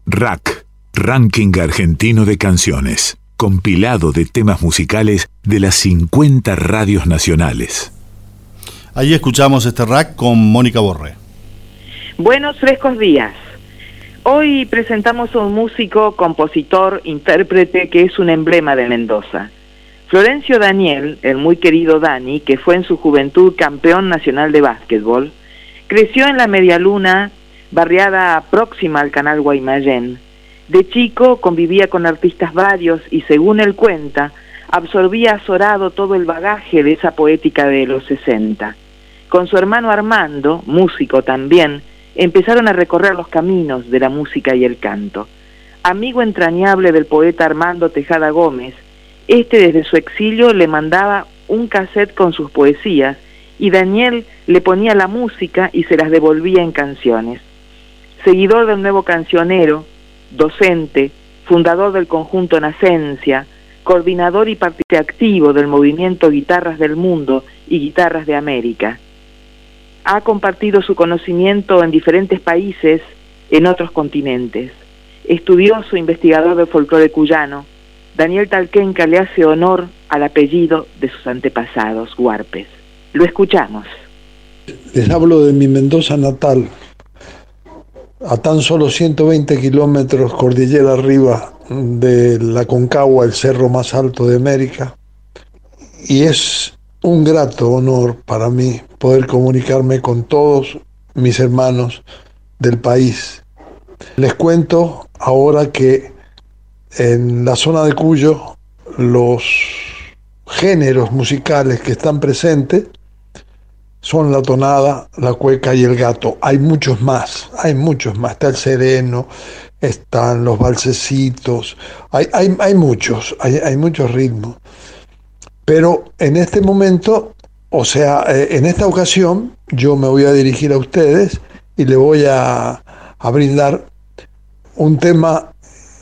RAC, Ranking Argentino de Canciones, compilado de temas musicales de las 50 radios nacionales. Ahí escuchamos este RAC con Mónica Borré. Buenos frescos días. Hoy presentamos a un músico, compositor, intérprete que es un emblema de Mendoza. Florencio Daniel, el muy querido Dani, que fue en su juventud campeón nacional de básquetbol, creció en la Medialuna, barriada próxima al canal Guaymallén. De chico convivía con artistas varios y, según él cuenta, absorbía azorado todo el bagaje de esa poética de los 60. Con su hermano Armando, músico también, empezaron a recorrer los caminos de la música y el canto. Amigo entrañable del poeta Armando Tejada Gómez, desde su exilio le mandaba un cassette con sus poesías y Daniel le ponía la música y se las devolvía en canciones. Seguidor del Nuevo Cancionero, docente, fundador del conjunto Nacencia, coordinador y partícipe activo del movimiento Guitarras del Mundo y Guitarras de América. Ha compartido su conocimiento en diferentes países, en otros continentes. Estudioso investigador del folclore cuyano, Daniel Talquenca le hace honor al apellido de sus antepasados huarpes. Lo escuchamos. Les hablo de mi Mendoza natal, a tan solo 120 kilómetros cordillera arriba de la Concagua, el cerro más alto de América, y es un grato honor para mí poder comunicarme con todos mis hermanos del país. Les cuento ahora que en la zona de Cuyo los géneros musicales que están presentes son la tonada, la cueca y el gato. Hay muchos más. Está el sereno, están los valsecitos, hay muchos ritmos. Pero en este momento, en esta ocasión, yo me voy a dirigir a ustedes y le voy a brindar un tema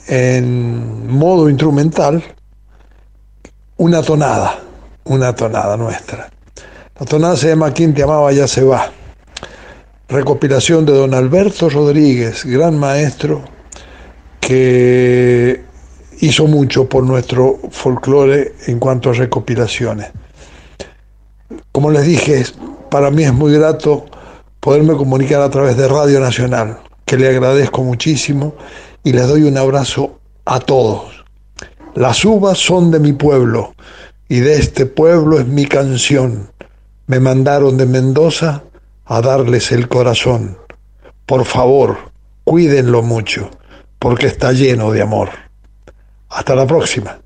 en modo instrumental, una tonada nuestra. La tonada se llama ¿Quién te amaba ya se va? Recopilación de don Alberto Rodríguez, gran maestro que hizo mucho por nuestro folclore en cuanto a recopilaciones. Como les dije, para mí es muy grato poderme comunicar a través de Radio Nacional, que le agradezco muchísimo y les doy un abrazo a todos. Las uvas son de mi pueblo y de este pueblo es mi canción. Me mandaron de Mendoza a darles el corazón. Por favor, cuídenlo mucho, porque está lleno de amor. Hasta la próxima.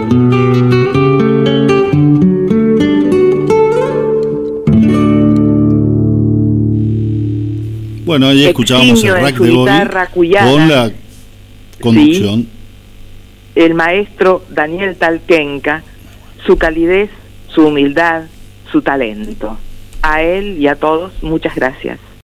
Bueno, ahí escuchábamos el rack de Bobby con la conducción. Sí, el maestro Daniel Talquenca, su calidez, su humildad, su talento. A él y a todos, muchas gracias.